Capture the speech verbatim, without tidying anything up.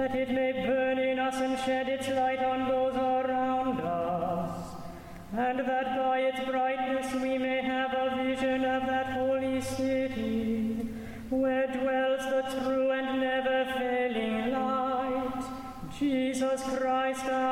that it may burn in us and shed its light on those around us, and that by its brightness we may have a vision of that holy city, where dwells the true and never failing light, Jesus Christ our